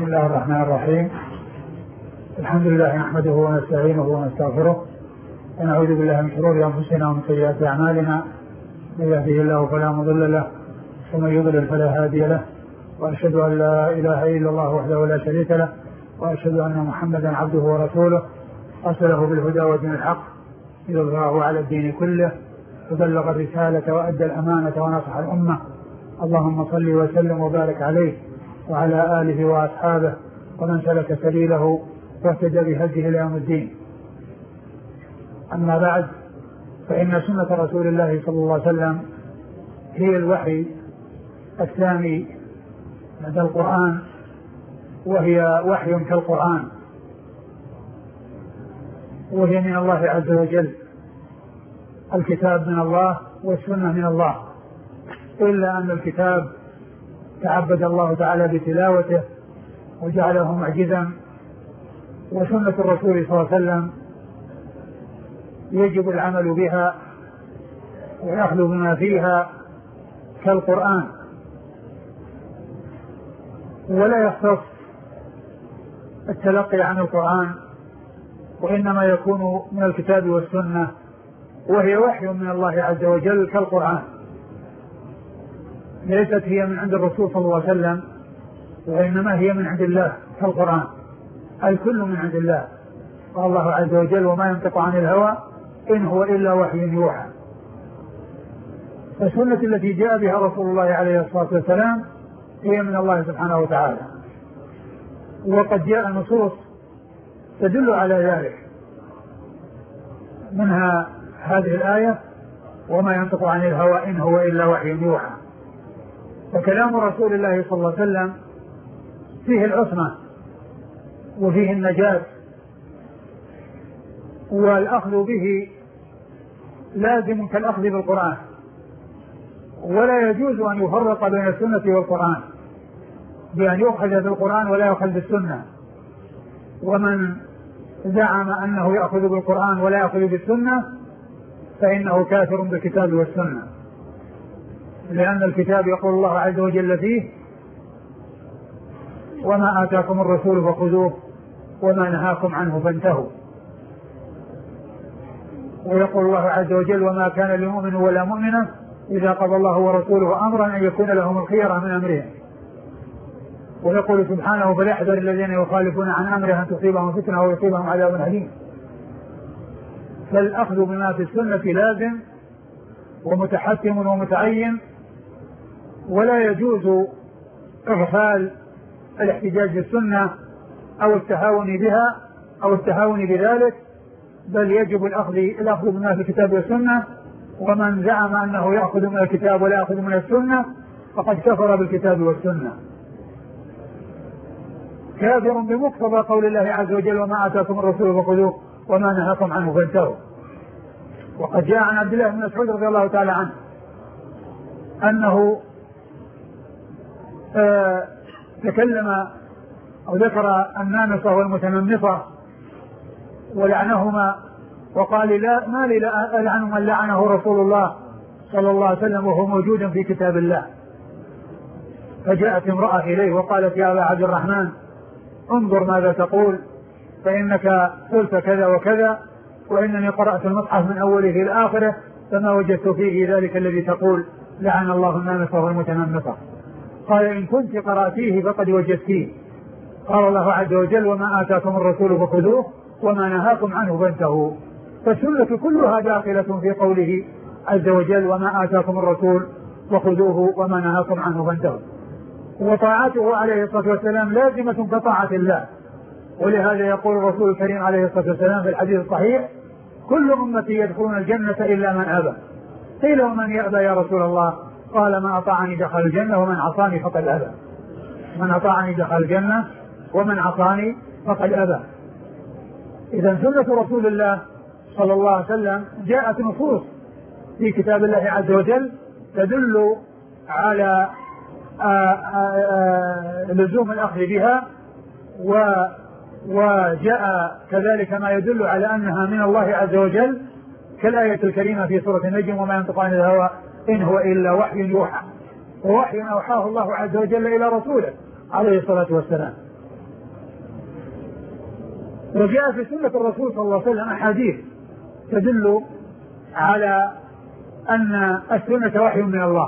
بسم الله الرحمن الرحيم. الحمد لله نحمده ونستعينه ونستغفره ونعوذ بالله من شرور أنفسنا ومن سيئات أعمالنا، من يهده الله فلا مضل له ومن يضلل فلا هادي له، وأشهد أن لا إله إلا الله وحده لا شريك له، وأشهد أن محمدا عبده ورسوله أرسله بالهدى ودين الحق ليظهره على الدين كله، وبلغ الرسالة وأدى الأمانة ونصح الأمة. اللهم صل وسلم وبارك عليه وعلى آله وأصحابه ومن سلك سبيله واهتدى بهديه إلى يوم الدين. أما بعد، فإن سنة رسول الله صلى الله عليه وسلم هي الوحي الثاني بعد القرآن، وهي وحي كالقرآن، وهي من الله عز وجل. الكتاب من الله والسنة من الله، إلا أن الكتاب تعبد الله تعالى بتلاوته وجعله معجزا، وسنة الرسول صلى الله عليه وسلم يجب العمل بها والأخذ بما فيها كالقرآن، ولا يختص التلقي عن القرآن، وإنما يكون من الكتاب والسنة، وهي وحي من الله عز وجل كالقرآن. ليست هي من عند الرسول صلى الله عليه وسلم، وإنما هي من عند الله كالقرآن. الكل من عند الله. قال الله عز وجل: وما ينطق عن الهوى إن هو إلا وحي يوحى. فالسنة التي جاء بها رسول الله عليه الصلاة والسلام هي من الله سبحانه وتعالى، وقد جاء نصوص تدل على ذلك، منها هذه الآية: وما ينطق عن الهوى إن هو إلا وحي يوحى. فكلام رسول الله صلى الله عليه وسلم فيه العصمة وفيه النجاة، والأخذ به لازم كالأخذ بالقرآن، ولا يجوز أن يفرق بين السنة والقرآن بأن يؤخذ بالقرآن ولا يؤخذ بالسنة. ومن زعم أنه يأخذ بالقرآن ولا يأخذ بالسنة فإنه كافر بالكتاب والسنة، لأن الكتاب يقول الله عز وجل فيه: وما آتاكم الرسول فخذوه وما نهاكم عنه فانتهوا. ويقول الله عز وجل: وما كان لمؤمن ولا مؤمنة إذا قضى الله ورسوله أمرا أن يكون لهم الخيرة من أمرهم. ويقول سبحانه: فليحذر الذين يخالفون عن أمره أن تصيبهم فتنة أو يصيبهم عذاب أليم. فالأخذ بما في السنة لازم ومتحتم ومتعين، ولا يجوز إغفال الاحتجاج بالسنة أو التهاون بها أو التهاون بذلك، بل يجب الأخذ بما في الكتاب والسنة. ومن زعم أنه يأخذ من الكتاب ولا يأخذ من السنة فقد كفر بالكتاب والسنة، كافر بمقتضى قول الله عز وجل: وما آتاكم الرسول فخذوه وما نهاكم عنه فانتهوا. وقد جاء عن عبد الله بن مسعود رضي الله تعالى عنه أنه تكلم أو ذكر النامصة والمتنمصة ولعنهما، وقال: لا، ما لي لا ألعن من لعنه رسول الله صلى الله عليه وسلم وهو موجود في كتاب الله. فجاءت امرأة إليه وقالت: يا أبا عبد الرحمن، انظر ماذا تقول، فإنك قلت كذا وكذا، وإنني قرأت المصحف من أوله إلى آخره فما وجدت فيه ذلك الذي تقول: لعن الله النامصة والمتنمصة. قال: إن كنت قرأتيه فقد وجدتيه. قال الله عز وجل: وما آتاكم الرسول فخذوه وما نهاكم عنه فانتهوا. فالسنة كلها داخلة في قوله عز وجل: وما آتاكم الرسول فخذوه وما نهاكم عنه فانتهوا. وطاعته عليه الصلاة والسلام لازمة كطاعة الله، ولهذا يقول الرسول الكريم عليه الصلاة والسلام في الحديث الصحيح: كل أمتي يدخلون الجنة إلا من أبى. قيل: ومن يأبى يا رسول الله؟ قال: من أطاعني دخل الجنة ومن عصاني فقد أبى. من أطاعني دخل الجنة ومن عصاني فقد أبى. إذا سنة رسول الله صلى الله عليه وسلم جاءت نصوص في كتاب الله عز وجل تدل على لزوم الأخذ بها، وجاء كذلك ما يدل على أنها من الله عز وجل، كالآية الكريمة في سورة النجم: وما ينطق عن الهوى إن هو إلا وحي يوحى. ووحي أوحاه الله عز وجل إلى رسوله عليه الصلاة والسلام. وجاء في سنة الرسول صلى الله عليه وسلم أحاديث تدل على أن السنة وحي من الله،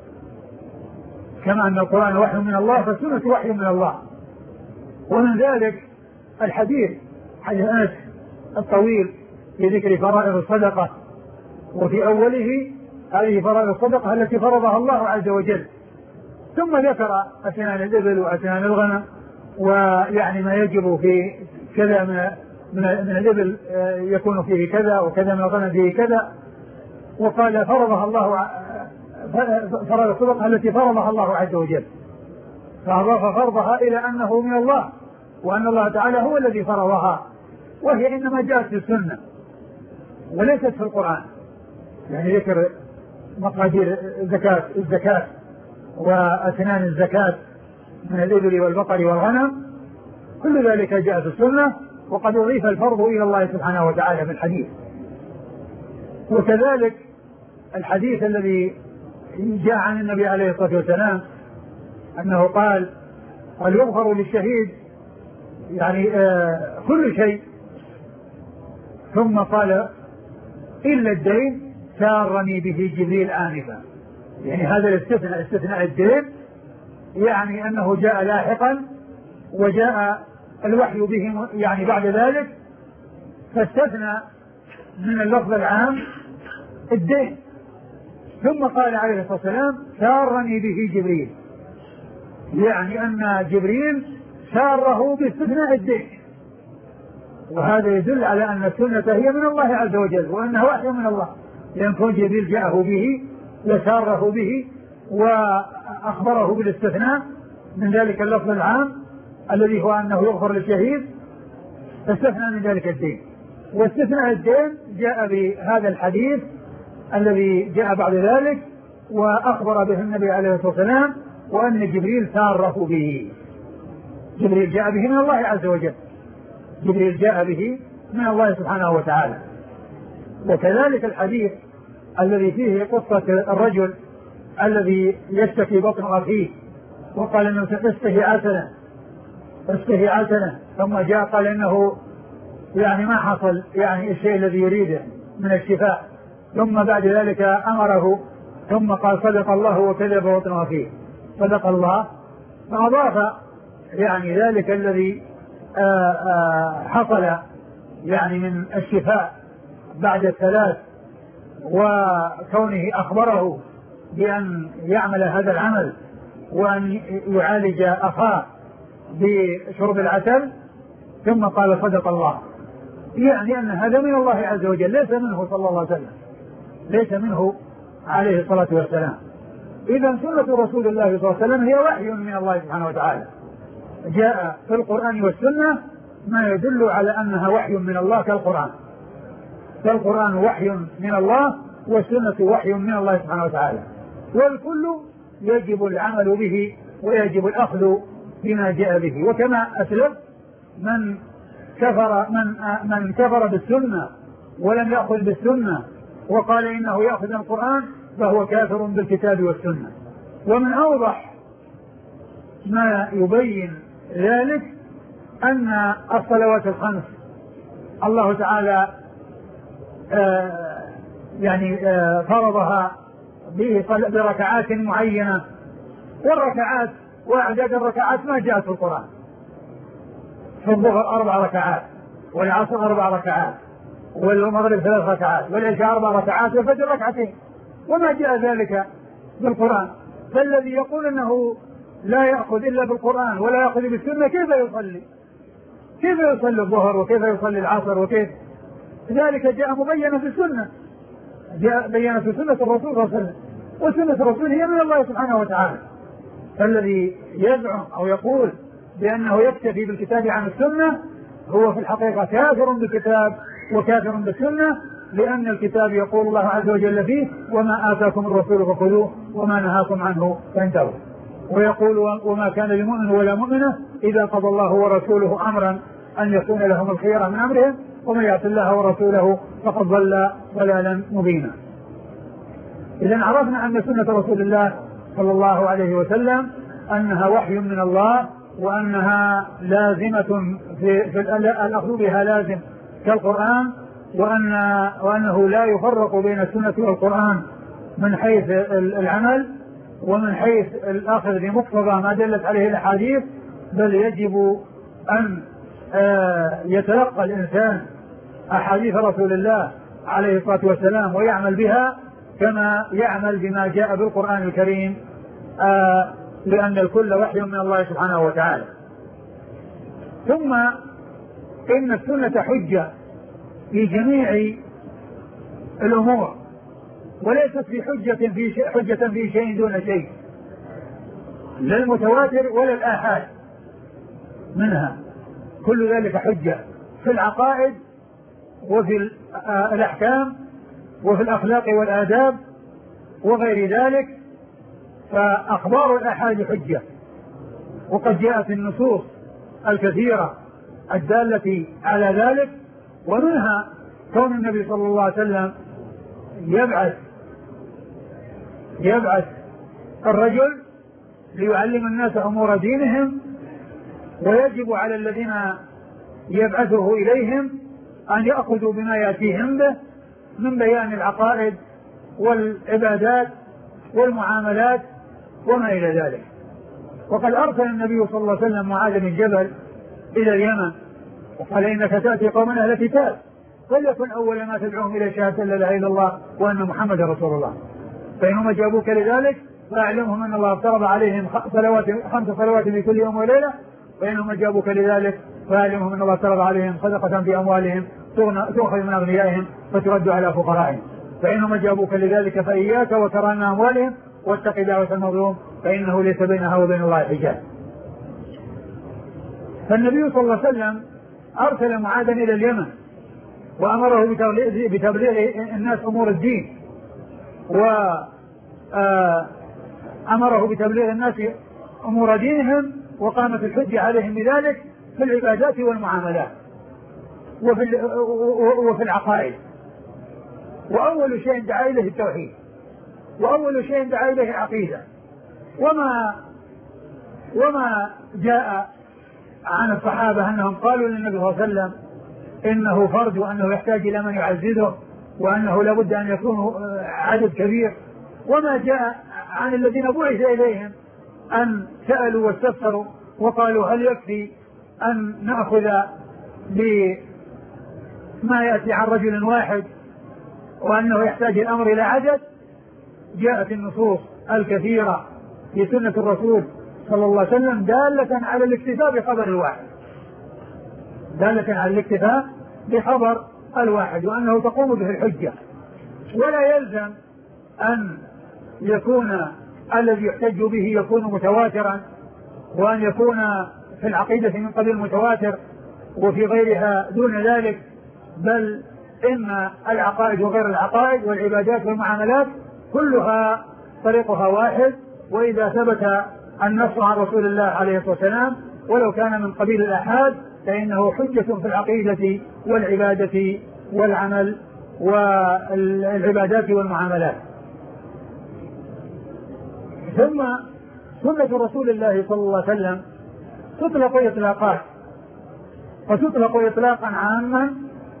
كما أن القرآن وحي من الله فالسنة وحي من الله. ومن ذلك الحديث حديث أنس الطويل في ذكر فرائض الصدقة، وفي أوله هذه فرائض الصدقة التي فرضها الله عز وجل، ثم ذكر أسنان الإبل وأسنان الغنم، ويعني ما يجب في كذا من الإبل يكون فيه كذا، وكذا من الغنم فيه كذا، وقال فرضها الله، فرض الصدقة التي فرضها الله عز وجل، فأضاف فرضها إلى أنه من الله، وأن الله تعالى هو الذي فرضها، وهي إنما جاءت في السنة وليست في القرآن. يعني ذكر مقادير الزكاة وأسنان الزكاة من الإبل والبقر والغنم، كل ذلك جاء في السنة، وقد أضيف الفرض إلى الله سبحانه وتعالى في الحديث. وكذلك الحديث الذي جاء عن النبي عليه الصلاة والسلام أنه قال يغفر للشهيد يعني كل شيء، ثم قال إلا الدين سارني به جبريل آنفا. يعني هذا الاستثناء، استثناء الدين، يعني أنه جاء لاحقا وجاء الوحي به يعني بعد ذلك، فاستثنى من اللفظ العام الدين، ثم قال عليه الصلاة والسلام سارني به جبريل، يعني أن جبريل ساره باستثناء الدين. وهذا يدل على أن السنة هي من الله عز وجل، وأنها وحي من الله، لأن كون جبريل جاءه به وساره به وأخبره بالاستثناء من ذلك اللفظ العام الذي هو أنه يغفر للشهيد، فاستثنى من ذلك الدين. واستثناء الدين جاء بهذا الحديث الذي جاء بعد ذلك، وأخبر به النبي عليه الصلاة والسلام، وأن جبريل ساره به. جبريل جاء به من الله عز وجل، جبريل جاء به من الله سبحانه وتعالى. وكذلك الحديث الذي فيه قصة الرجل الذي يشتكي بطن أخيه، وقال إنه اشتهي عسلا، ثم جاء قال إنه يعني ما حصل يعني الشيء الذي يريده من الشفاء، ثم بعد ذلك أمره، ثم قال صدق الله وكذب بطن أخيه، صدق الله، فأضاف يعني ذلك الذي حصل يعني من الشفاء بعد الثلاث، وكونه أخبره بأن يعمل هذا العمل وأن يعالج أخاه بشرب العسل، ثم قال صدق الله، يعني أن هذا من الله عز وجل، ليس منه صلى الله عليه وسلم، ليس منه عليه الصلاة والسلام. إذا سنة رسول الله صلى الله عليه وسلم هي وحي من الله سبحانه وتعالى، جاء في القرآن والسنة ما يدل على أنها وحي من الله كالقرآن، فالقرآن وحي من الله والسنة وحي من الله سبحانه وتعالى، والكل يجب العمل به ويجب الأخذ بما جاء به. وكما أسلف من كفر بالسنة ولم يأخذ بالسنة وقال إنه يأخذ القرآن فهو كافر بالكتاب والسنة. ومن أوضح ما يبين ذلك أن الصلوات الخمس الله تعالى فرضها بركعات معينة، والركعات وأعداد الركعات ما جاءت في القرآن. في الظهر 4 ركعات، والعصر 4 ركعات، والمغرب 3 ركعات، والعشاء 4 ركعات، والفجر 2 ركعتين، وما جاء ذلك بالقرآن. فالذي يقول أنه لا يأخذ إلا بالقرآن ولا يأخذ بالسنة كيف يصلي؟ كيف يصلي الظهر وكيف يصلي العصر؟ وكيف ذلك جاء مبينا في السنة، جاء بينا في سنة الرسول صلى الله عليه وسلم، وسنة الرسول هي من الله سبحانه وتعالى. فالذي يزعم أو يقول بأنه يكتفي بالكتاب عن السنة هو في الحقيقة كافر بالكتاب وكافر بالسنة، لأن الكتاب يقول الله عز وجل فيه وما آتاكم الرسول فخذوه وما نهاكم عنه فانتهوا، ويقول وما كان لمؤمن ولا مؤمنة إذا قضى الله ورسوله أمرا أن يكون لهم الخيرة من أمرهم ومن يعص الله ورسوله فقد ضل ضلالا مبينا. إذن عرفنا أن سنة رسول الله صلى الله عليه وسلم أنها وحي من الله وأنها لازمة في الأخذ بها لازم كالقرآن، وأنه لا يفرق بين السنة والقرآن من حيث العمل ومن حيث الأخذ بمقتضى ما دلت عليه الأحاديث، بل يجب أن يتلقى الإنسان أحاديث رسول الله عليه الصلاة والسلام ويعمل بها كما يعمل بما جاء بالقرآن الكريم، لأن الكل وحي من الله سبحانه وتعالى. ثم إن السنة حجة في جميع الأمور، وليست في حجة في شيء دون شيء، لا المتواتر ولا الآحاد منها، كل ذلك حجة في العقائد وفي الأحكام وفي الأخلاق والآداب وغير ذلك. فأخبار الآحاد حجة، وقد جاءت النصوص الكثيرة الدالة على ذلك، ومنها كون النبي صلى الله عليه وسلم يبعث الرجل ليعلم الناس أمور دينهم، ويجب على الذين يبعثه إليهم أن يأخذوا بما يأتيهم به من بيان العقائد والعبادات والمعاملات وما إلى ذلك. وقد أرسل النبي صلى الله عليه وسلم معاذ بن جبل إلى اليمن وقال إنك تأتي قوما أهل كتاب، فليكن أول ما تدعوهم إلى شهادة لا إله إلا الله وأن محمد رسول الله، فإنهم جابوك لذلك فأعلمهم أن الله افترض عليهم 5 صلوات في كل يوم وليلة، فإنهم جابوك لذلك فأعلمهم أن الله افترض عليهم صدقة في أموالهم تؤخذ من أغنيائهم فترد على فقرائهم، فإنهم جابوك لذلك فإياك وكرام أموالهم واتق دعوة المظلوم فإنه ليس بينها وبين الله حجاب. فالنبي صلى الله عليه وسلم أرسل معاذا إلى اليمن وأمره بتبليغ الناس أمور الدين، وأمره بتبليغ الناس أمور دينهم، وقامت الحجة عليهم بذلك في العبادات والمعاملات وفي العقائد. وأول شيء دعا إليه التوحيد، وأول شيء دعا إليه العقيدة. وما جاء عن الصحابة أنهم قالوا للنبي صلى الله عليه وسلم إنه فرد وأنه يحتاج إلى من يعززه وأنه لابد أن يكونوا عدد كبير، وما جاء عن الذين بعث إليهم أن سألوا واستفسروا وقالوا هل يكفي أن نأخذ بما يأتي عن رجل واحد وأنه يحتاج الأمر إلى عدد. جاءت النصوص الكثيرة في سنة الرسول صلى الله عليه وسلم دالة على الاكتفاء بخبر الواحد، دالة على الاكتفاء بخبر الواحد، وأنه تقوم به الحجة، ولا يلزم أن يكون الذي يحتج به يكون متواترا، وأن يكون في العقيدة من قبل المتواتر وفي غيرها دون ذلك، بل إن العقائد وغير العقائد والعبادات والمعاملات كلها طريقها واحد. وإذا ثبت النص عن رسول الله عليه الصلاة والسلام ولو كان من قبيل الآحاد فإنه حجة في العقيدة والعبادة والعمل والعبادات والمعاملات. ثم سنة رسول الله صلى الله عليه وسلم تطلق إطلاقات، وتطلق إطلاقا عاما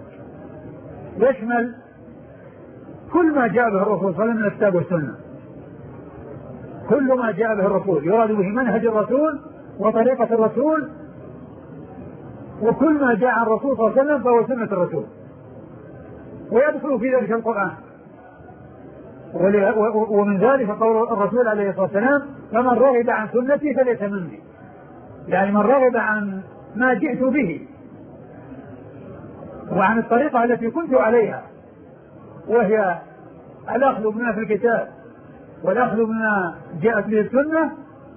يشمل كل ما جاء به الرسول صلى الله عليه وسلم من الكتاب والسنة، كل ما جاء به الرسول يراد به منهج الرسول وطريقة الرسول، وكل ما جاء عن الرسول صلى الله عليه وسلم فهو سنة الرسول، ويدخل في ذلك القرآن. ومن ذلك قول الرسول عليه الصلاة والسلام فمن رغب عن سنتي فليس مني، يعني من رغب عن ما جئت به وعن الطريقة التي كنت عليها، وهي الأخذ بما في الكتاب والأخذ بما جاءت به السنة،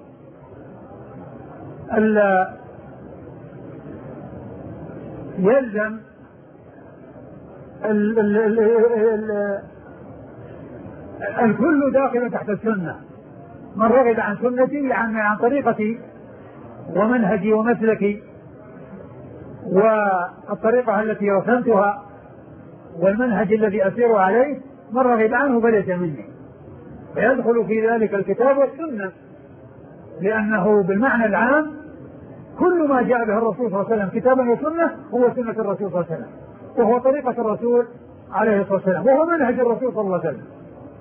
يلزم الكل داخل تحت السنة. من رغب عن سنتي يعني عن طريقتي ومنهجي ومسلكي والطريقة التي رسمتها والمنهج الذي أسير عليه، من رغب عنه فليس مني، فيدخل في ذلك الكتاب والسنة، لأنه بالمعنى العام ما جاء به الرسول صلى الله عليه وسلم كتابا وسنة هو سنة الرسول صلى الله عليه وسلم، وهو طريقة الرسول عليه الصلاة والسلام، وهو منهج الرسول صلى الله عليه وسلم.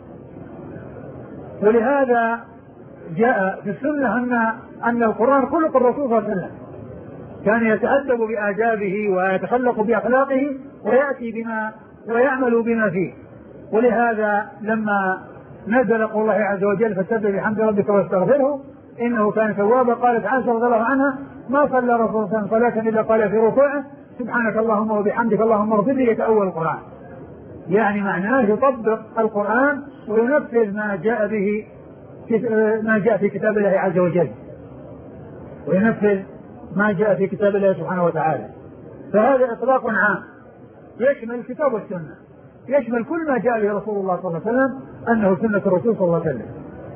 ولهذا جاء في السنة أن القرآن خلق الرسول صلى الله عليه وسلم، كان يتأدب بآدابه ويتخلق بأخلاقه ويأتي بما ويعمل بما فيه. ولهذا لما نزل قول الله عز وجل فسبح بحمد ربك واستغفره إنه كان توابا، قالت عائشة رضي الله عنها ما صلى رسول الله صلاة إلا قال في ركوعه سبحانك اللهم وبحمدك اللهم اغفر لي، يتأول القرآن، يعني معناه يطبق القرآن وينفذ ما جاء به ما جاء في كتاب الله عز وجل، وينفذ ما جاء في كتاب الله سبحانه وتعالى. فهذا إطلاق عام يشمل الكتاب والسنة، يشمل كل ما جاء به رسول الله صلى الله عليه وسلم أنه سنة الرسول صلى الله عليه وسلم.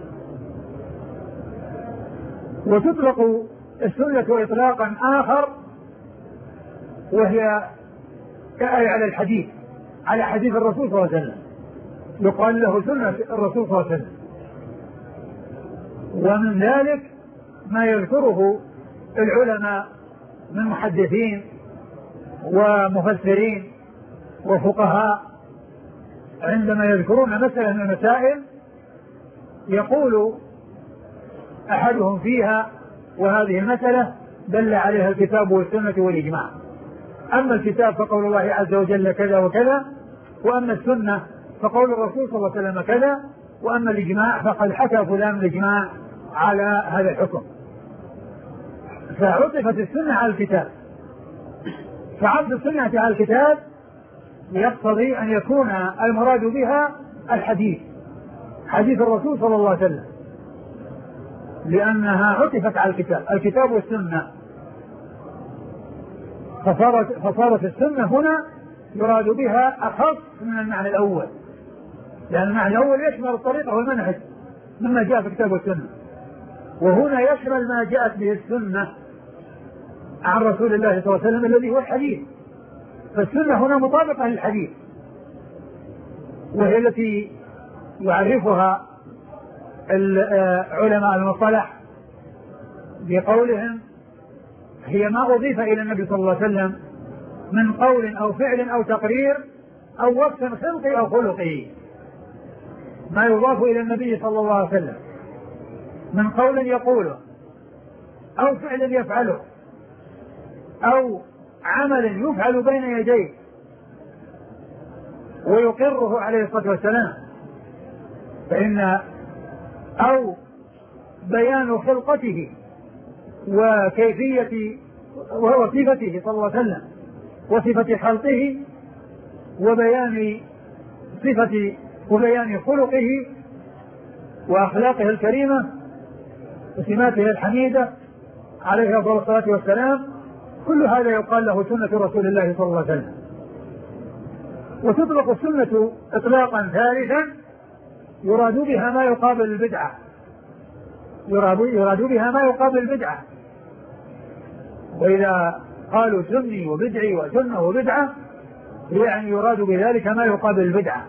وتطلق السنة إطلاقا آخر وهي على الحديث، على حديث الرسول صلى الله عليه وسلم، يقال له سنة الرسول صلى الله عليه وسلم. ومن ذلك ما يذكره العلماء من محدثين ومفسرين وفقهاء عندما يذكرون مسألة من المسائل يقول أحدهم فيها وهذه المسألة دل عليها الكتاب والسنة والإجماع. أما الكتاب فقول الله عز وجل كذا وكذا، وأما السنة فقول الرسول صلى الله عليه وسلم كذا، وأما الإجماع فقد حكى فلان الإجماع على هذا الحكم. فعطفت السنة على الكتاب، فعطف السنة على الكتاب يقتضي أن يكون المراد بها الحديث، حديث الرسول صلى الله عليه وسلم، لأنها عطفت على الكتاب والسنة، فصارت السنة هنا يراد بها أخص من المعنى الأول، لأن المعنى الأول يشمل الطريقة والمنهج مما جاء في الكتاب والسنة، وهنا يشمل ما جاءت به السنة عن رسول الله صلى الله عليه وسلم الذي هو الحديث. فالسنة هنا مطابقة للحديث، وهي التي يعرفها علماء المصطلح بقولهم هي ما أضيف إلى النبي صلى الله عليه وسلم من قول أو فعل أو تقرير أو وصف خلقي أو خلقي، ما يضاف إلى النبي صلى الله عليه وسلم من قول يقوله أو فعل يفعله أو عمل يفعل بين يديه ويقره عليه الصلاة والسلام، فإن أو بيان خلقته وكيفية وصفته صلى الله عليه وسلم وصفة خلقه وبيان خلقه وأخلاقه الكريمة وسماته الحميدة عليه أفضل الصلاة والسلام، كل هذا يقال له سنة رسول الله صلى الله عليه وسلم. وتطلق السنة إطلاقا ثالثا يراد بها ما يقابل البدعة، يراد بها ما يقابل البدعة. وإذا قالوا سني وبدعي وسنة وبدعة يعني يراد بذلك ما يقابل البدعة.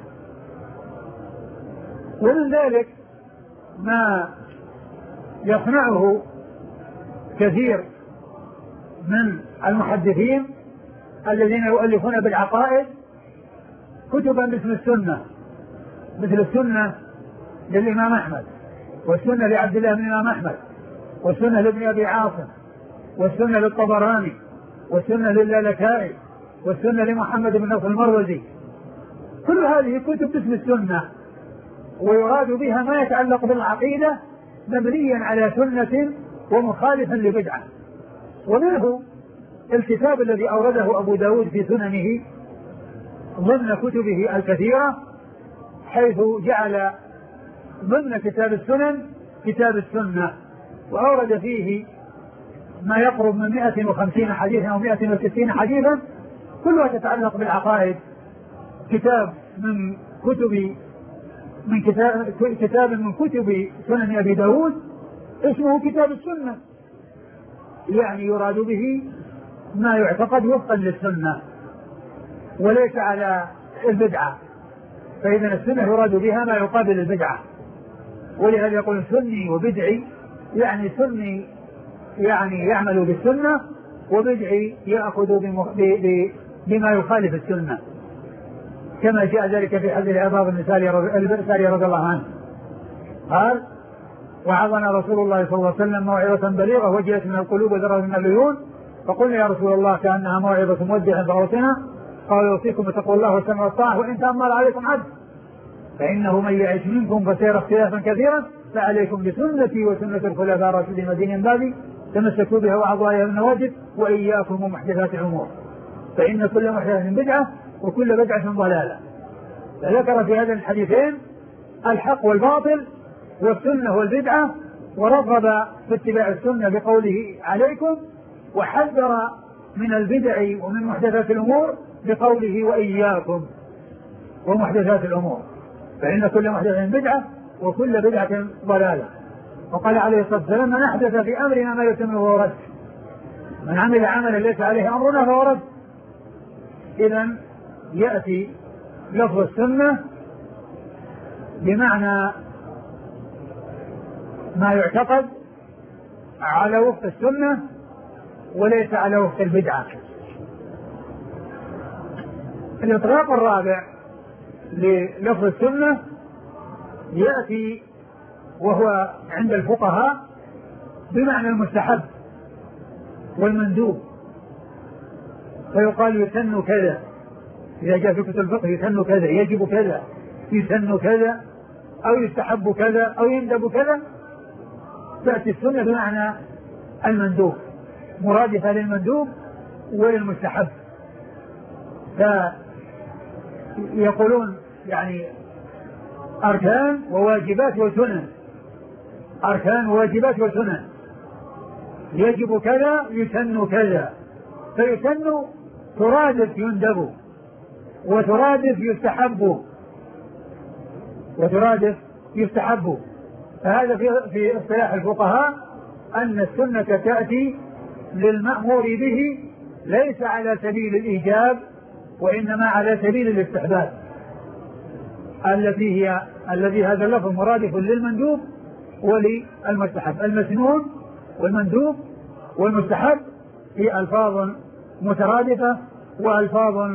ومن ذلك ما يصنعه كثير من المحدثين الذين يؤلفون بالعقائد كتبا باسم السنة، مثل السنة للإمام أحمد، والسنة لعبد الله بن الإمام أحمد، والسنة لابن أبي عاصم، والسنة للطبراني، والسنة للالكائي، والسنة لمحمد بن نصر المروزي. كل هذه كتب باسم السنة، ويراد بها ما يتعلق بالعقيدة مبنيا على سنة ومخالفا لبدعة. ومنه الكتاب الذي أورده أبو داود في سننه ضمن كتبه الكثيرة، حيث جعل ضمن كتاب السنن كتاب السنة، وأورد فيه ما يقرب من 150 حديثا أو 160 حديثا كلها تتعلق بالعقائد. كتاب من كتب سنن أبي داود اسمه كتاب السنة، يعني يراد به ما يعتقد وفقا للسنة وليس على البدعة، فإذا السنة يراد بها ما يقابل البدعة. ولهذا يقول سني وبدعي، يعني سني يعني يعمل بالسنة، وبدعي يأخذ بما يخالف السنة، كما جاء ذلك في حديث عباد بن سارية رضي الله عنه قال: وعظنا رسول الله صلى الله عليه وسلم موعظة بليغة وجلت من القلوب وذرت من العيون، فقلنا يا رسول الله كأنها موعظة مودع فأوصنا. قال: يوصيكم بتقوى الله والسمع والطاعة وإن تأمر عليكم عبد، فإنه من يعش منكم فسيرى اختلافا كثيرا، فعليكم بسنتي وسنة الخلفاء الراشدين المهديين من بعدي، تمسكوا بها وعضوا عليها بالنواجذ، وإياكم ومحدثات الأمور، فإن كل محدثة بدعة وكل بدعة ضلالة. فذكر في هذا الحديثين الحق والباطل والسنة والبدعة، ورغب في اتباع السنة بقوله عليكم، وحذر من البدع ومن محدثات الأمور بقوله وإياكم ومحدثات الأمور، فإن كل محدثة بدعة وكل بدعة ضلالة. وقال عليه الصلاة والسلام: من أحدث في أمرنا ما ليس منه فهو رد، من عمل عملا ليس عليه أمرنا فهو رد. إذن يأتي لفظ السنة بمعنى ما يعتقد على وفق السنة وليس على وفق البدعة. الإطلاق الرابع للفظ السنة يأتي وهو عند الفقهاء بمعنى المستحب والمندوب، فيقال يسن كذا، إذا جاء في كتب الفقه يسن كذا، يجب كذا، يسن كذا، أو يستحب كذا، أو يندب كذا. تأتي السنة بمعنى المندوب، مرادفة للمندوب وللمستحب. فيقولون يعني أركان وواجبات وسنن، أركان وواجبات وسنن، يجب كذا يسن كذا، فيسن ترادف يندب، وترادف يستحب، وترادف يستحب. فهذا في اصطلاح الفقهاء أن السنة تأتي للمأمور به ليس على سبيل الإيجاب، وإنما على سبيل الاستحباب، الذي هذا اللفظ مرادف للمندوب وللمستحب. المسنون والمندوب والمستحب هي ألفاظ مترادفة، وألفاظ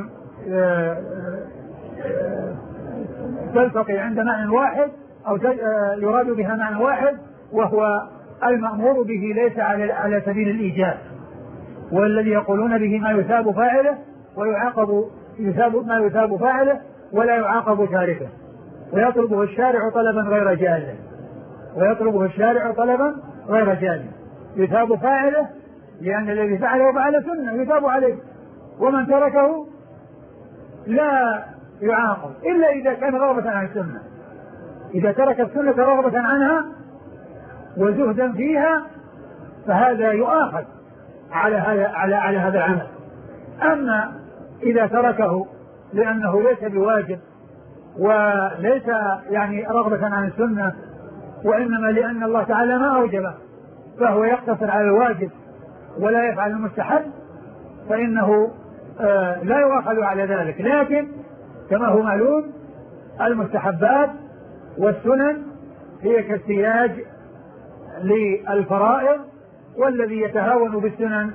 تلتقي عند معنى واحد أو يراد بها معنى واحد، وهو المأمور به ليس على سبيل الإيجاب، والذي يقولون به ما يثاب فاعله ويعاقب ما يثاب فاعله ولا يعاقب تاركه، ويطلبه الشارع طلبا غير جاز، ويطلبه الشارع طلبا غير جاز. يثاب فاعله لأن الذي فعله فعل سنة يثاب عليه، ومن تركه لا يعاقب إلا إذا كان رغبة عن السنة. إذا ترك السنة رغبة عنها وزهدا فيها فهذا يؤاخذ على هذا العمل. أما إذا تركه لأنه ليس بواجب وليس يعني رغبة عن السنة، وإنما لأن الله تعالى ما أوجبه، فهو يقتصر على الواجب ولا يفعل المستحب، فإنه لا يؤاخذ على ذلك. لكن كما هو معلوم المستحبات والسنن هي كالسياج للفرائض، والذي يتهاون بالسنن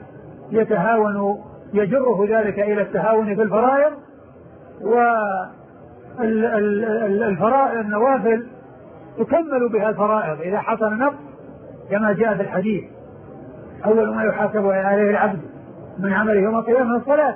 يجره ذلك إلى التهاون بالفرائض. والفرائض النوافل تكمل بها الفرائض إذا حصل نقص، كما جاء في الحديث: أول ما يحاسب عليه العبد من عمله يوم القيامة الصلاة.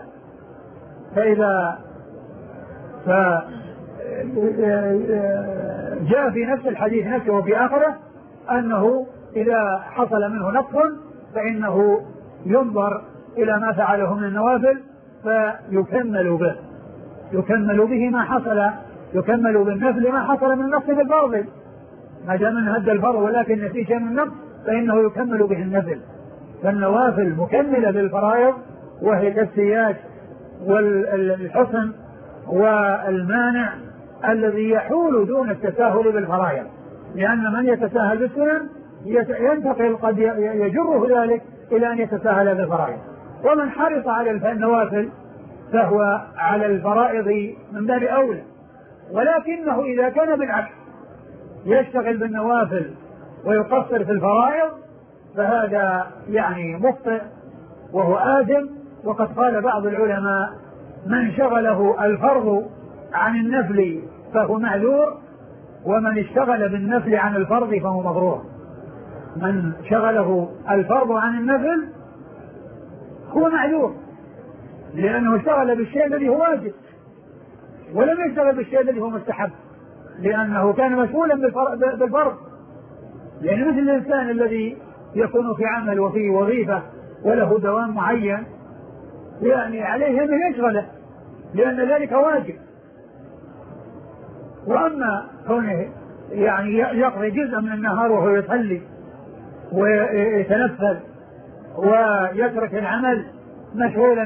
جاء في نفس الحديث نفسه وفي آخره أنه إذا حصل منه نقص فإنه ينظر إلى ما فعله من النوافل فيكمل به، يكمل به ما حصل، يكمل بالنفل ما حصل من النقص بالفرض، ما دام من هد الفرض ولكن في شيء من النقص فإنه يكمل به النفل. فالنوافل مكملة للفرائض، وهي كالسياج والحسن والمانع الذي يحول دون التساهل بالفرائض، لأن من يتساهل بالسنن ينتقل قد يجره ذلك إلى أن يتساهل بالفرائض، ومن حرص على النوافل فهو على الفرائض من باب أولى. ولكنه إذا كان بالعكس يشتغل بالنوافل ويقصر في الفرائض فهذا يعني مخطئ وهو آثم. وقد قال بعض العلماء من شغله الفرض عن النفل فهو معذور، ومن اشتغل بالنفل عن الفرض فهو مغرور. من شغله الفرض عن النفل هو معذور، لأنه اشتغل بالشيء الذي هو واجب، ولم يشتغل بالشيء الذي هو مستحب، لأنه كان مشغولا بالفرض. يعني مثل الإنسان الذي يكون في عمل وفي وظيفة وله دوام معين، يعني عليه أن يشغله لأن ذلك واجب. وأما كونه يعني يقضي جزء من النهار وهو يصلي ويتنفل ويترك العمل مشغولا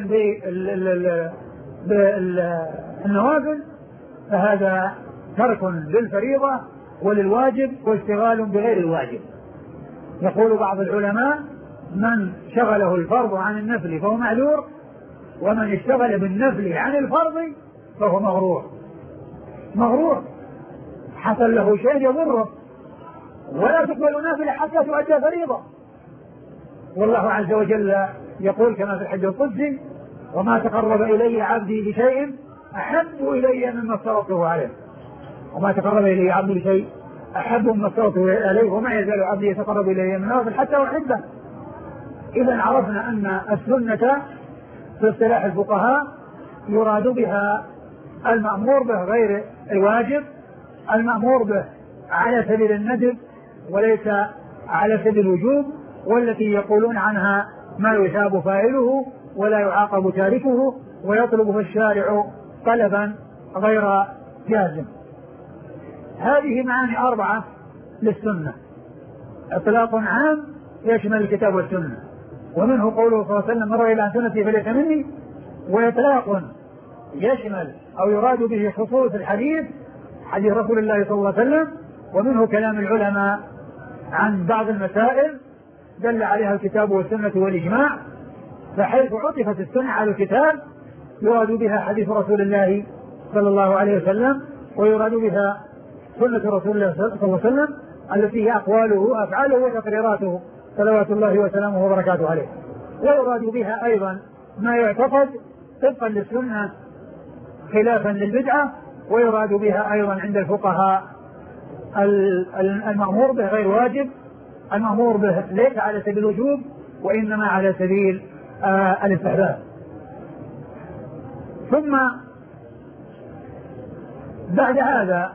بالنوافل، فهذا ترك للفريضة وللواجب واشتغال بغير الواجب. يقول بعض العلماء من شغله الفرض عن النفل فهو معذور، ومن اشتغل بالنفل عن الفرض فهو مغرور حصل له شيء يضره، ولا تقبل نافلة حتى تؤدى فريضة. والله عز وجل يقول كما في الحديث القدسي وما تقرب إلي عبدي بشيء أحب إلي مما افترضته عليه، وما تقرب إلي عبدي بشيء أحب مما افترضته عليه، وما يزال عبدي يتقرب إلي من النوافل حتى أحبه. إذا عرفنا أن السنة في اصطلاح الفقهاء يراد بها المأمور به غير الواجب، المأمور به على سبيل الندب وليس على سبيل الوجوب، والتي يقولون عنها ما يثاب فاعله ولا يعاقب تاركه، ويطلبه الشارع طلبا غير جازم. هذه معاني 4 للسنة، إطلاق عام يشمل الكتاب والسنة، ومنه قوله صلى الله عليه وسلم من رغب عن سنتي فليس مني، وإطلاق يشمل أو يراد به خصوص الحديث حديث رسول الله صلى الله عليه وسلم، ومنه كلام العلماء عن بعض المسائل دل عليها الكتاب والسنة والإجماع، فحيث عطفت السنة على الكتاب يراد بها حديث رسول الله صلى الله عليه وسلم، ويراد بها سنة رسول الله صلى الله عليه وسلم التي هي أقواله وأفعاله وتقريراته صلوات الله وسلامه وبركاته عليه، ويراد بها أيضا ما يعتقد طبقا للسنة خلافا للبدعة، ويراد بها أيضا عند الفقهاء المأمور به غير واجب، المأمور به ليس على سبيل الوجوب وإنما على سبيل الاستحباب. ثم بعد هذا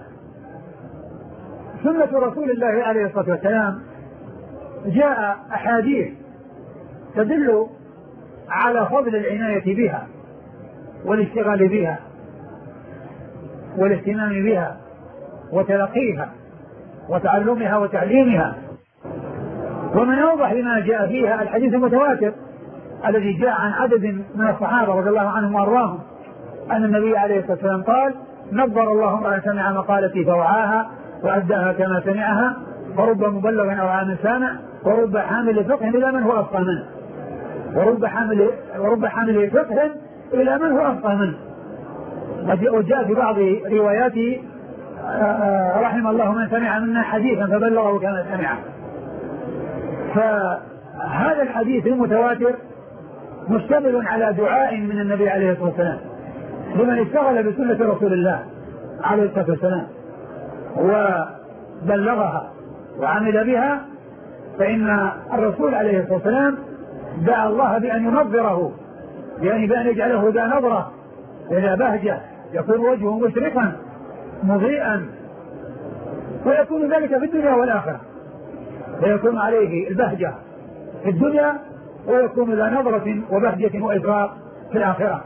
سنة رسول الله عليه الصلاة والسلام جاء أحاديث تدل على فضل العناية بها والاشتغال بها والاهتمام بها وتلقيها وتعلمها وتعليمها. ومن أوضح لما جاء فيها الحديث المتواتر الذي جاء عن عدد من الصحابة رضي الله عنهم وأرضاهم أن النبي عليه الصلاة والسلام قال نظر الله امرأ سمع مقالتي فوعاها وأداها كما سمعها، ورب مبلغ أو عام سامع، ورب حامل فقه إلى من هو أفقه منه، ورب حامل فقه إلى من هو أفقه منه. وجاء في بعض رواياته رحم الله من سمع منا حديثا فبلغه كما سمعه. فهذا الحديث المتواتر مشتمل على دعاء من النبي عليه الصلاة والسلام لمن اشتغل بسنة رسول الله عليه الصلاة والسلام وبلغها وعمل بها، فإن الرسول عليه الصلاة والسلام دعا الله بأن ينظره، يعني بأن يجعله ذا نظرة إلى بهجة يكون وجهه مشرقا مضيئا، ويكون ذلك في الدنيا والآخرة، فيكون عليه البهجة في الدنيا ويكون ذا نظرة وبهجة وإشراق في الآخرة،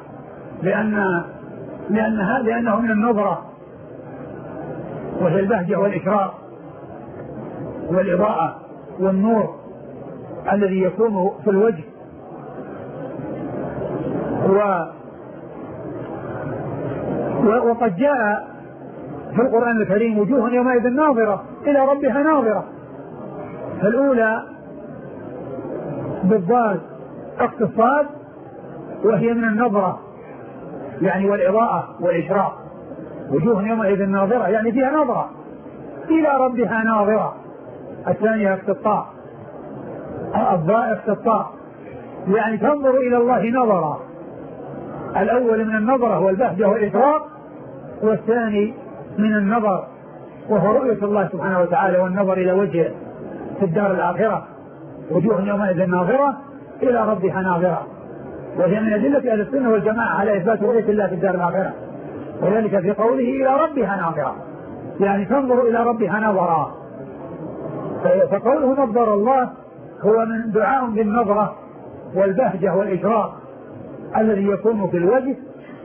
لأنه من النظرة وهي البهجة والإشراق والإضاءة والنور الذي يكون في الوجه. وقد جاء في القرآن الكريم وجوه يومئذ ناظرة إلى ربها ناظرة، فالأولى بالضاد اقتصاد وهي من النظرة يعني والإضاءة والإشراق، وجوه يومئذ ناظرة يعني فيها نظرة إلى ربها ناظرة. الثانية اقتصاء الضاء اقتصاء يعني تنظر إلى الله نظرا، الأول من النظرة والبهجة والإشراق، والثاني من النظر وهو رؤية الله سبحانه وتعالى والنظر إلى وجهه في الدار الآخرة، وجوه يومئذ ناظرة إلى ربها ناظرة. وهي من أدلة أهل السنة والجماعة على إثبات رؤية الله في الدار الآخرة، وذلك في قوله إلى ربها ناظرة، يعني تنظر إلى ربها نظرا. فقوله نظر الله هو من دعاء بالنظرة والبهجة والإشراق الذي يكون في الوجه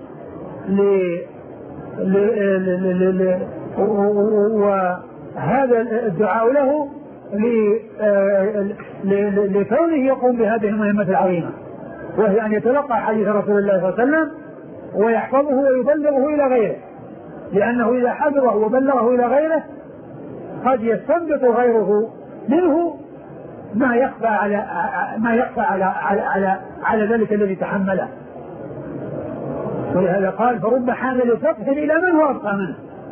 وهذا الدعاء له لكونه يقوم بهذه المهمة العظيمة، وهي أن يتلقى حديث رسول الله صلى الله عليه وسلم ويحفظه ويبلغه إلى غيره، لأنه إذا حفظه وبلغه إلى غيره قد يستنبط غيره منه ما يخفى على ذلك الذي تحمله. ولهذا قال فرب حامل فقه إلى من هو أفقه منه،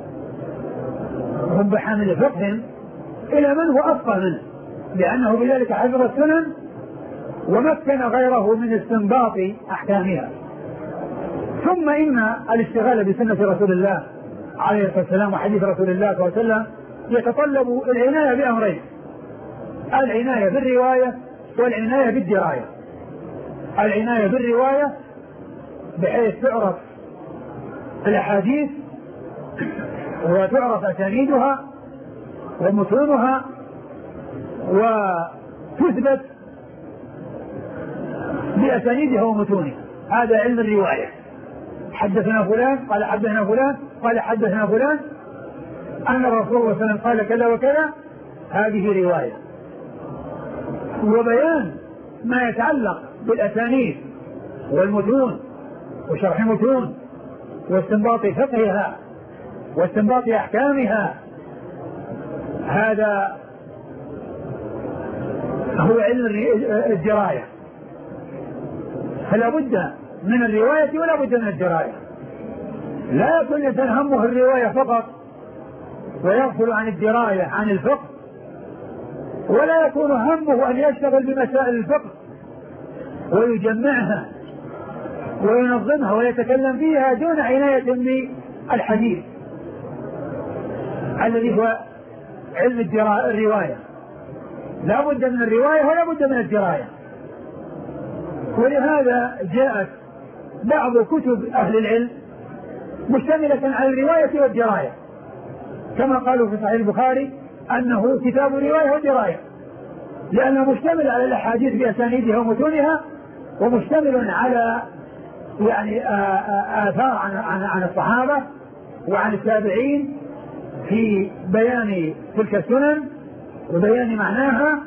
رب حامل فقه إلى من هو أفقه منه، لأنه بذلك حفظ السنن ومكن غيره من استنباط أحكامها. ثم إن الاشتغال بسنة رسول الله عليه الصلاة والسلام وحديث رسول الله صلى الله عليه وسلم يتطلب العناية بأمرين: العناية بالرواية والعناية بالدراية. العناية بالرواية بحيث تعرف الأحاديث وتعرف أسانيدها ومتونها وتثبت بأسانيدها ومتونها، هذا علم الرواية. حدثنا فلان قال حدثنا فلان قال حدثنا فلان أن الرسول صلى الله عليه وسلم قال كذا وكذا، هذه رواية. وبيان ما يتعلق بالأسانيد والمتون وشرح متون واستنباط فقهها واستنباط أحكامها، هذا هو علم الدراية. فلا بد من الرواية ولا بد من الدراية. لا يكون الإنسان همه الرواية فقط ويغفل عن الدراية عن الفقه، ولا يكون همه أن يشتغل بمسائل الفقه ويجمعها وينظمها ويتكلم فيها دون عناية بالحديث الذي هو علم الرواية. لا بد من الرواية ولا بد من الدراية. ولهذا جاءت بعض كتب أهل العلم مشتملة على الرواية والدراية، كما قالوا في صحيح البخاري أنه كتاب رواية ودراية، لأنه مشتمل على الأحاديث بأسانيدها ومتونها، ومشتمل على يعني آثار عن الصحابة وعن التابعين في بيان تلك السنن وبيان معناها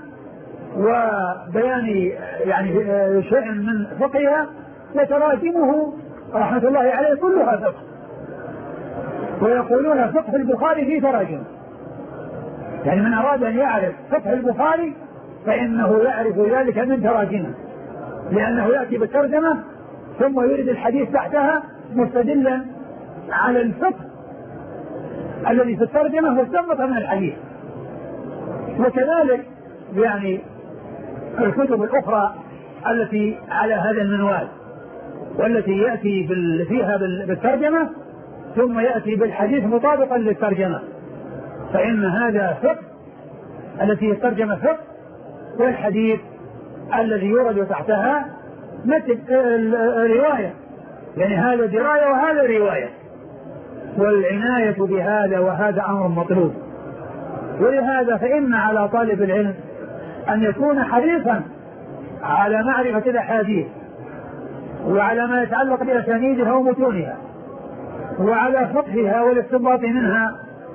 وبيان يعني شيء من فقهها، وتراجمه رحمة الله عليه كلها فقه، ويقولون فقه البخاري في تراجم. يعني من أراد أن يعرف فقه البخاري فإنه يعرف ذلك من تراجمه، لأنه يأتي بالترجمة ثم يريد الحديث تحتها مستدلا على الفقه الذي في الترجمة واستنبط من الحديث. وكذلك يعني الكتب الأخرى التي على هذا المنوال والتي يأتي فيها بالترجمة ثم يأتي بالحديث مطابقا للترجمة، فإن هذا فقه التي الترجمة فقه، والحديث الذي يورد تحتها مثل الرواية، يعني هذا دراية وهذا رواية، والعناية بهذا وهذا أمر مطلوب. ولهذا فإن على طالب العلم أن يكون حريصا على معرفة الأحاديث وعلى ما يتعلق بأسانيدها ومتونها وعلى فقهها والاستنباط منها،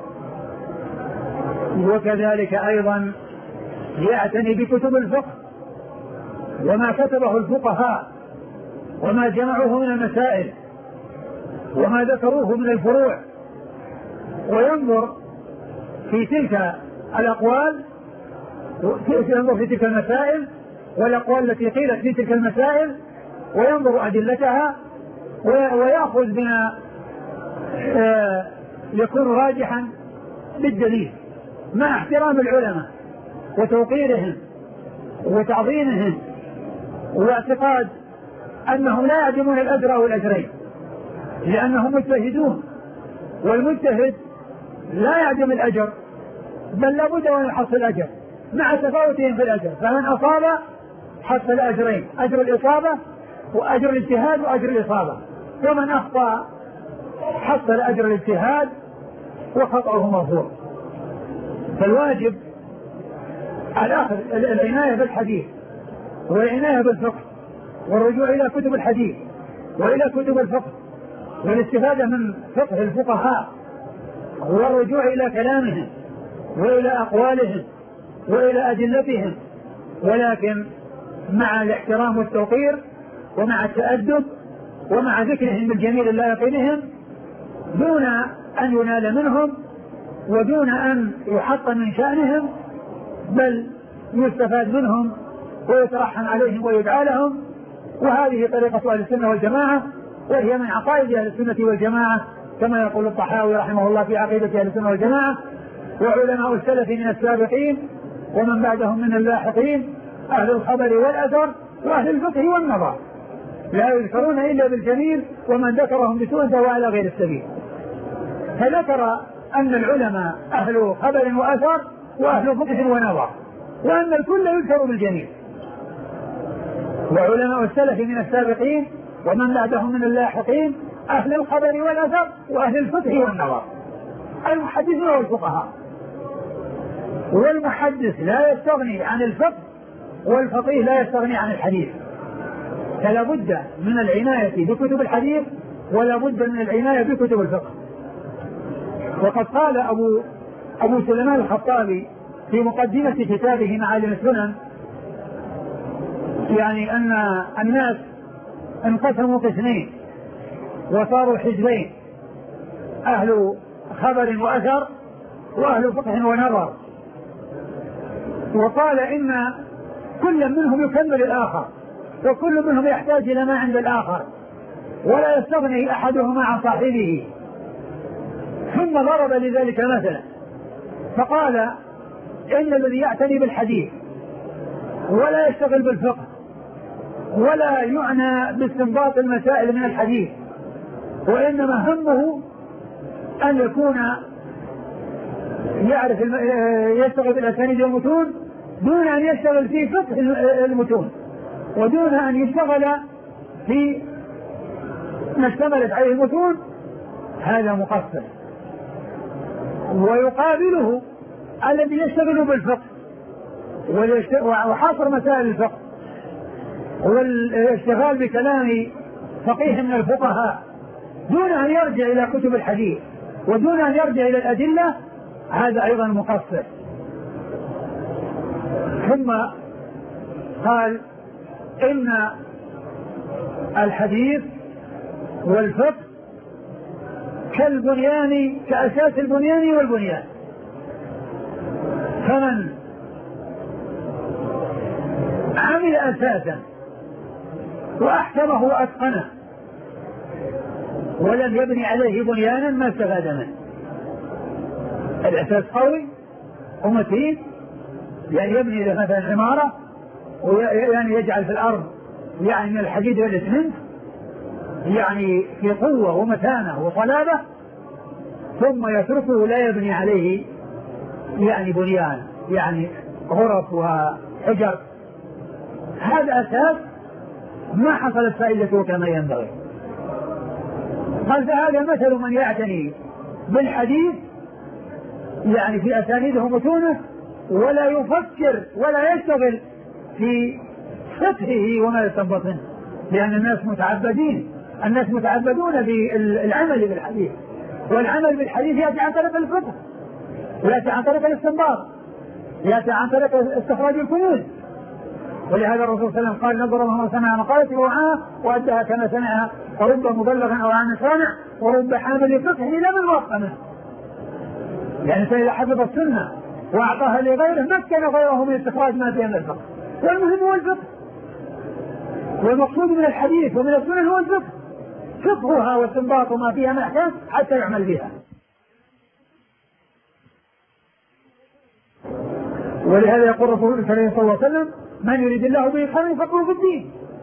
وكذلك أيضا يعتني بكتب الفقه وما كتبه الفقهاء وما جمعوه من المسائل وما ذكروه من الفروع، وينظر في تلك الأقوال ينظر في تلك المسائل والأقوال التي قيلت في تلك المسائل وينظر أدلتها ويأخذ بما يكون راجحا بالدليل مع احترام العلماء وتوقيرهم وتعظيمهم واعتقاد أنهم لا يعدمون الأجر أو الأجرين لأنهم مجتهدون، والمجتهد لا يعدم الأجر بل لابد أن يحصل الأجر مع تفاوتهم في الأجر، فمن أصاب حصل أجرين، أجر الإصابة وأجر الاجتهاد وأجر الإصابة، ومن أخطأ حصل أجر الاجتهاد وخطأه مغفور. فالواجب الأخذ العناية بالحديث والعناية بالفقه والرجوع إلى كتب الحديث وإلى كتب الفقه والاستفادة من فقه الفقهاء والرجوع إلى كلامهم وإلى أقوالهم وإلى أدلتهم، ولكن مع الاحترام والتوقير ومع التأدب ومع ذكرهم بالجميل اللائق بهم، دون أن ينال منهم ودون أن يحط من شأنهم، بل يستفاد منهم ويترحم عليهم ويدعى لهم. وهذه طريقة أهل السنة والجماعة، وهي من عقائد أهل السنة والجماعة كما يقول الطحاوي رحمه الله في عقيدة أهل السنة والجماعة. وعلماء السلف من السابقين ومن بعدهم من اللاحقين أهل الخبر والأثر وأهل الفقه والنظر لا يذكرون إلا بالجميل، ومن ذكرهم بسوء فهو على غير السبيل. فذكر أن العلماء أهل خبر وأثر وأهل فقه ونظر، وأن الكل يذكر بالجميل. وعلماء السلف من السابقين ومن بعدهم من اللاحقين أهل الخبر والأثر وأهل الفقه والنظر، المحدثون والفقهاء. والمحدث لا يستغني عن الفقه والفقيه لا يستغني عن الحديث، فلا بد من العناية بكتب الحديث ولا بد من العناية بكتب الفقه. وقد قال أبو سليمان الخطابي في مقدمة كتابه معالم السنن يعني أن الناس انقسموا قسمين وصاروا حزبين، أهل خبر وأثر وأهل فقه ونظر، وقال إن كل منهم يكمل الآخر وكل منهم يحتاج إلى ما عند الآخر ولا يستغني أحدهما عن صاحبه. ثم ضرب لذلك مثلا فقال إن الذي يعتني بالحديث ولا يشتغل بالفقه ولا يعنى باستنباط المسائل من الحديث، وإنما همه أن يكون يعرف يشتغل بالأسانيد والمتون دون أن يشتغل في فقه المتون ودون أن يشتغل في ما اشتملت عليه المتون، هذا مقصر. ويقابله الذي يشتغل بالفقه وحاصر مسائل الفقه والاشتغال بكلام فقيه من الفقهاء دون أن يرجع إلى كتب الحديث ودون أن يرجع إلى الأدلة، هذا أيضا مقصر. ثم قال إن الحديث والفقه كالبنيان كأساس البنيان والبنيان، فمن عمل أساسا وأحكمه وأتقنه ولم يبني عليه بنيانا ما استفاد منه. الأساس قوي ومتين، يعني يبني مثلا عمارة ويعني يجعل في الأرض يعني من الحديد والإسمنت يعني في قوة ومتانة وصلابة، ثم يتركه لا يبني عليه يعني بنيان يعني غرف وحجر، هذا أساس ما حصلت فائدته كما ينبغي. قال فهذا مثل من يعتني بالحديث يعني في أسانيده متونه ولا يفكر ولا يشتغل في فقهه وما يستنبط منه، لأن الناس متعبدون بالعمل بالحديث، والعمل بالحديث يأتي عن طريق الفقه ويأتي عن طريق الاستنباط، يأتي عن طريق استخراج الكنوز. ولهذا الرسول صلى الله عليه وسلم قال نظر الله سمع مقالته ووعاها وأداها كما سمعها، ورب مبلغا أو عن سامع ورب حامل فقه إلى من وقع منه. يعني فإذا حفظ السنة وأعطاها لغيره مكن غيره من استخراج ما فيها من الفقه، والمهم هو الفقه، والمقصود من الحديث ومن السنة هو الفقه، فقهها واستنباط ما فيها من أحكام حتى يعمل بها. ولهذا يقول الرسول صلى الله عليه وسلم من يريد الله به خيرا يفقهه في الدين،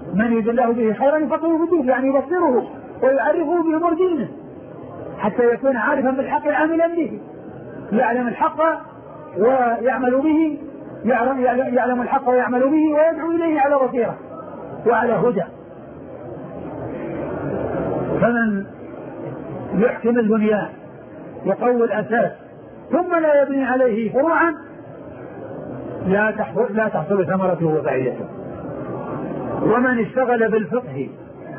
من يريد الله به خيرا يفقهه في الدين، يعني يبصره ويعرفه بأمور دينه حتى يكون عارفا بالحق عاملا به، يعلم الحق ويعمل به، يعلم الحق ويعمل به ويدعو إليه على بصيرة وعلى هدى. فمن يحكم البنيان يقوي الأساس ثم لا يبني عليه فروعا لا تحصل ثمرته وفائدته. ومن اشتغل بالفقه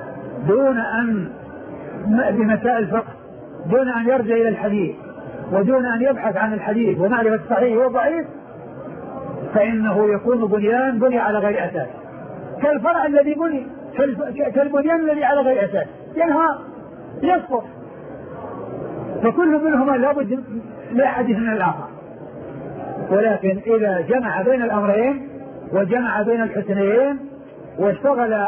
بمسائل الفقه دون أن يرجع إلى الحديث ودون أن يبحث عن الحديث ومعرفة الصحيح والضعيف فإنه يكون بني على غير أساس، كالفرع الذي بني، كالبنيان الذي على غير أساس ينهار يسقط. فكل منهما لابد لأحد من الآخر. ولكن إذا جمع بين الأمرين وجمع بين الحسنين واشتغل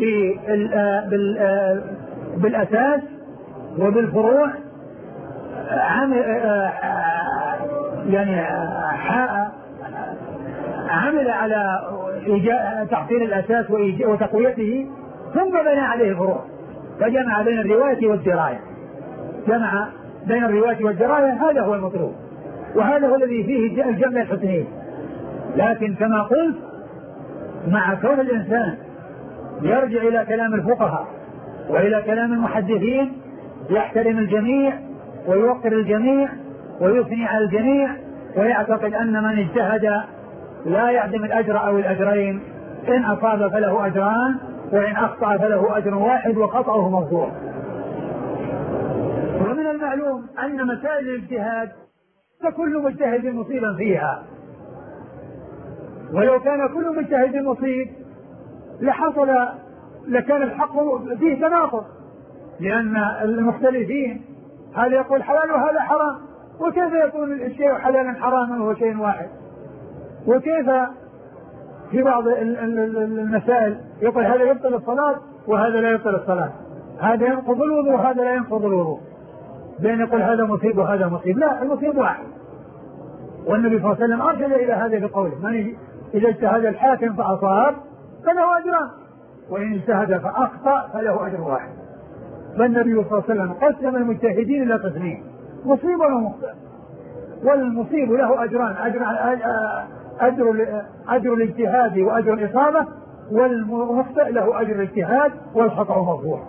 بالأساس وبالفروع عمل على تحصيل الأساس وتقويته ثم بنى عليه الفروع، فجمع بين الرواية والدراية، جمع بين الرواية والدراية، هذا هو المطلوب وهذا هو الذي فيه الجمع الحسنين. لكن كما قلت مع كون الإنسان يرجع إلى كلام الفقهاء وإلى كلام المحدثين يحترم الجميع ويوقر الجميع ويثني على الجميع ويعتقد أن من اجتهد لا يعدم الأجر أو الأجرين، إن أصاب فله أجران وإن أخطأ فله أجر واحد وخطأه مغفور. ومن المعلوم أن مسائل الاجتهاد فكل مجتهد مصيبا فيها، ولو كان كل مجتهد مصيب لكان الحق فيه تناقض، لأن المختلفين هذا يقول حلال وهذا حرام، وكيف يكون الشيء حلالا حراما وهو شيء واحد؟ وكيف في بعض المسائل يقول هذا يبطل الصلاة وهذا لا يبطل الصلاة، هذا ينقض الوضوء وهذا لا ينقض الوضوء، بين يقول هذا مصيب وهذا مصيب؟ لا، المصيب واحد. والنبي صلى الله عليه وسلم أرشد إلى هذا بقوله: من إذا اجتهد الحاكم فأصاب فله أجران وإن اجتهد فأخطأ فله أجر واحد. فالنبي صلى الله عليه وسلم قسم المجتهدين إلى قسمين: مصيب ومخطئ، والمصيب له أجران: أجر الاجتهاد وأجر الإصابة، والمخطئ له أجر الاجتهاد والخطأ مغفور.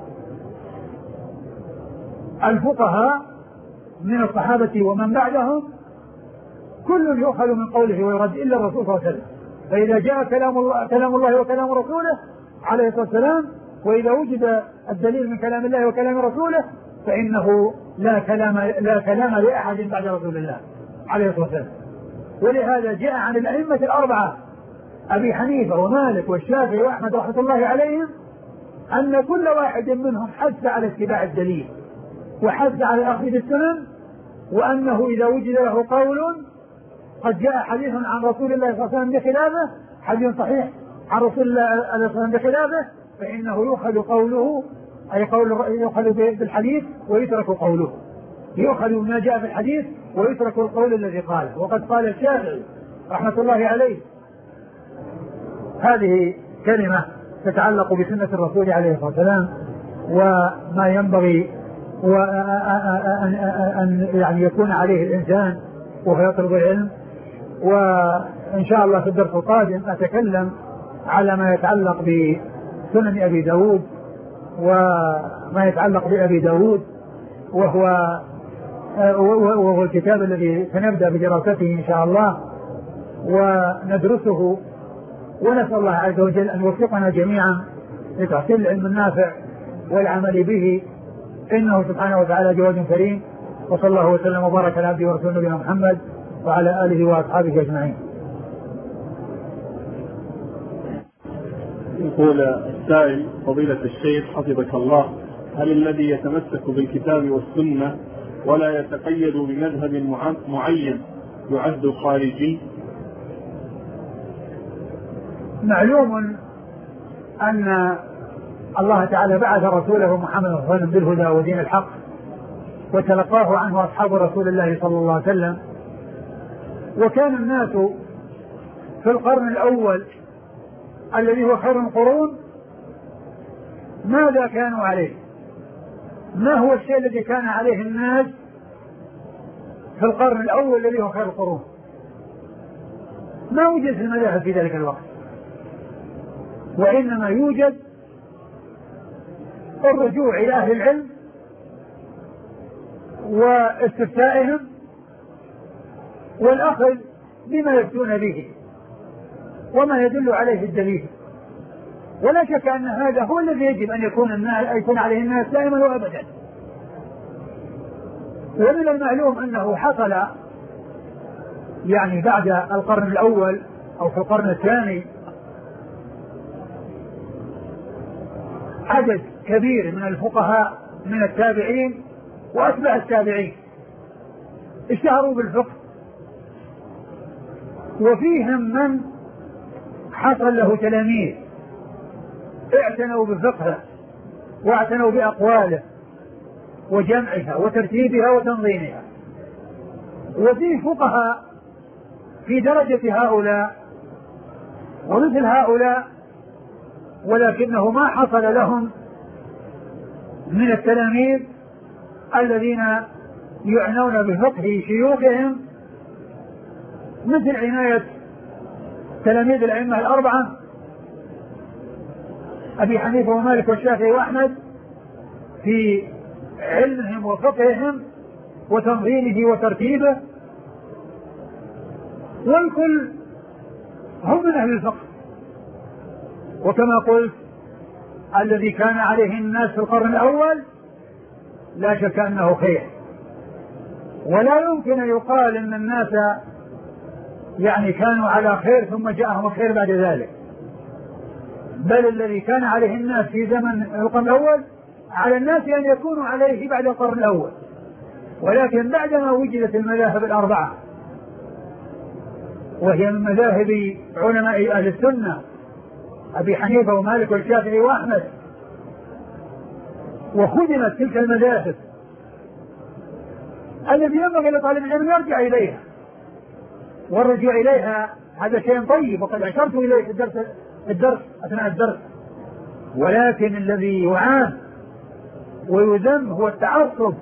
الفقهاء من الصحابة ومن بعدهم كل يؤخذ من قوله ويرد إلا الرسول صلى الله عليه وسلم. فإذا جاء كلام الله وكلام رسوله عليه الصلاة والسلام، وإذا وجد الدليل من كلام الله وكلام رسوله، فإنه لا كلام لأحد بعد رسول الله عليه الصلاة والسلام. ولهذا جاء عن الأئمة الأربعة أبي حنيفة ومالك والشافعي وأحمد رحمة الله عليهم أن كل واحد منهم حث على اتباع الدليل وحث على الأخذ بالسنن، وأنه إذا وجد له قول قد جاء حديث عن رسول الله صلى الله عليه وسلم بخلافه، حديث صحيح عن رسول الله صلى الله عليه وسلم بخلافه، فإنه يؤخذ قوله، أي يؤخذ بالحديث ويترك قوله، يؤخذ ما جاء في الحديث ويترك القول الذي قاله. وقد قال الشافعي رحمة الله عليه هذه كلمة تتعلق بسنة الرسول عليه الصلاة والسلام وما ينبغي أن يعني يكون عليه الإنسان وهو يطلب العلم. وإن شاء الله في الدرس القادم أتكلم على ما يتعلق بسنن أبي داود وما يتعلق بأبي داود، وهو الكتاب الذي سنبدأ بدراسته إن شاء الله وندرسه، ونسأل الله عز وجل أن يوفقنا جميعا لتحصيل العلم النافع والعمل به، إنه سبحانه وتعالى جواد كريم. وصلى الله وسلم وبارك على عبده ورسوله نبينا محمد وعلى آله وأصحابه أجمعين. يقول السائل: فضيلة الشيخ حفظك الله، هل الذي يتمسك بالكتاب والسنة ولا يتقيد بمذهب معين يعد خارجي؟ معلوم أن الله تعالى بعث رسوله محمد صلى الله عليه وسلم بالهدى ودين الحق، وتلقاه عنه أصحاب رسول الله صلى الله عليه وسلم. وكان الناس في القرن الأول الذي هو خير القرون ماذا كانوا عليه؟ ما هو الشيء الذي كان عليه الناس في القرن الأول الذي هو خير القرون؟ ما وجد في المذاهب في ذلك الوقت، وإنما يوجد الرجوع إلى أهل العلم واستفتائهم والأخذ بما يفتون به وما يدل عليه الدليل. ولا شك أن هذا هو الذي يجب أن يكون عليه الناس دائما وأبدا. ومن المعلوم أنه حصل يعني بعد القرن الأول أو في القرن الثاني عدد كبير من الفقهاء من التابعين وأتباع التابعين اشتهروا بالفقه، وفيهم من حصل له تلاميذ اعتنوا بفقهه واعتنوا بأقواله وجمعها وترتيبها وتنظيمها. وفيه فقهاء في درجة هؤلاء ومثل هؤلاء ولكنه ما حصل لهم من التلاميذ الذين يعنون بفقه شيوخهم مثل عناية تلاميذ الأئمة الأربعة أبي حنيفة ومالك والشافعي وأحمد في علمهم وفقههم وتنظيمه وترتيبه، والكل هم من أهل الفقه. وكما قلت الذي كان عليه الناس في القرن الأول لا شك أنه خير، ولا يمكن أن يقال أن الناس يعني كانوا على خير ثم جاءهم الخير بعد ذلك، بل الذي كان عليه الناس في زمن القرن الأول على الناس أن يكونوا عليه بعد القرن الأول. ولكن بعدما وجدت المذاهب الأربعة وهي من مذاهب علماء أهل السنة أبي حنيفة ومالك والشافعي وأحمد، وخدمت تلك المذاهب الذي ينبغي لطالب العلم يرجع إليها، والرجوع إليها هذا شيء طيب وقد أشرت إليه في الدرس أثناء الدرس. ولكن الذي يعان ويذم هو التعصب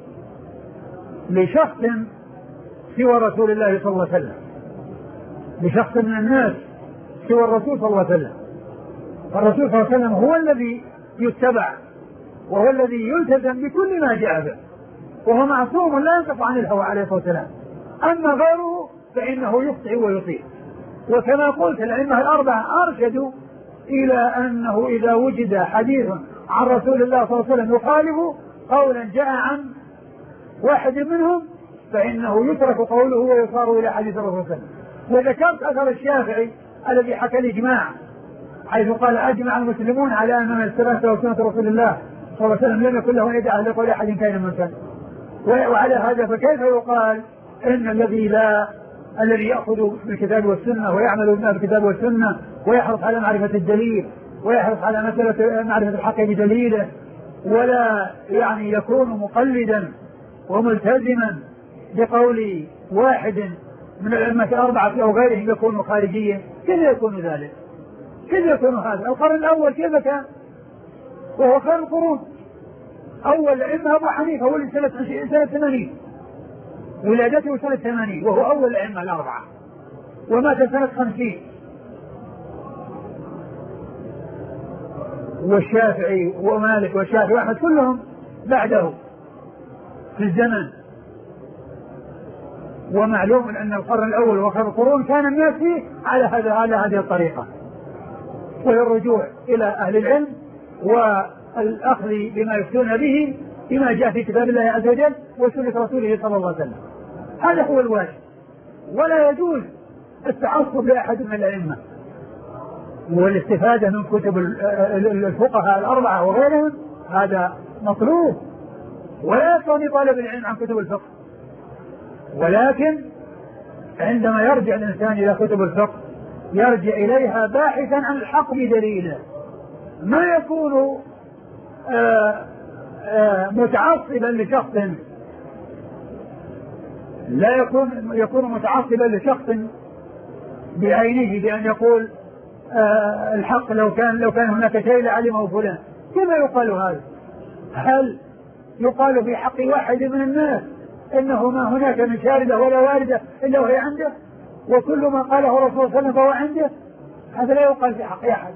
لشخص سوى رسول الله صلى الله عليه وسلم، لشخص من الناس سوى الرسول صلى الله عليه وسلم. فالرسول صلى الله عليه وسلم هو الذي يتبع وهو الذي يلتزم بكل ما جاء به، وهو معصوم لا ينطق عن الهوى عليه الصلاة والسلام. أما غيره فإنه يخطئ ويطيع. وكما قلت الأئمة الأربعة أرشدوا إلى أنه إذا وجد حديث عن رسول الله صلى الله عليه وسلم يخالف قولا جاء عن واحد منهم فإنه يترك قوله ويصار إلى حديث الرسول صلى الله عليه وسلم. وذكرت أثر الشافعي الذي حكى الإجماع حيث قال أجمع المسلمون على أن الثلاثة وسنة رسول الله صلى الله عليه وسلم لم يكن له يدع لقول أحد كان من سنة. وعلى هذا فكيف يقال إن الذي يأخذ بالكتاب والسنة ويعمل بالكتاب والسنة ويحرص على معرفة الدليل ويحرص على مسألة معرفة الحق بدليله ولا يعني يكون مقلدا وملتزما بقول واحد من الأئمة الأربعة أو غيرهم يكون خارجيا؟ كيف يكون ذلك؟ كيف يكون هذا؟ القرن الأول كيف كان؟ وهو خير القرون. أول الأئمة أبو حنيفة ولد سنة 80 ولادته سنة 80 وهو أول الأئمة الأربعة، ومات سنة 50. والشافعي ومالك والشافعي وأحمد كلهم بعده في الزمن. ومعلوم أن القرن الأول وخير القرون كان الناس فيه على هذه الطريقة، وهي الرجوع إلى أهل العلم والأخذ بما يفتون به بما جاء في كتاب الله عز وجل وسنة رسوله صلى الله عليه وسلم. هذا هو الواجب، ولا يجوز التعصب لأحد من الأئمة والاستفادة من كتب الفقهاء الأربعة وغيرهم، هذا مطلوب، ولا يستغني طالب العلم عن كتب الفقه. ولكن عندما يرجع الإنسان إلى كتب الفقه يرجع إليها باحثا عن الحق بدليله، ما يكون متعصبا لشخص، لا يكون متعصبا لشخص بعينه بأن يقول الحق لو كان هناك شيء لعلمه فلان. كيف يقال هذا؟ هل يقال في حق واحد من الناس إنه ما هناك من شاردة ولا واردة إلا وهي عنده، وكل ما قاله الرسول صلى الله عليه وسلم فهو عنده؟ هذا لا يقال في حق أحد،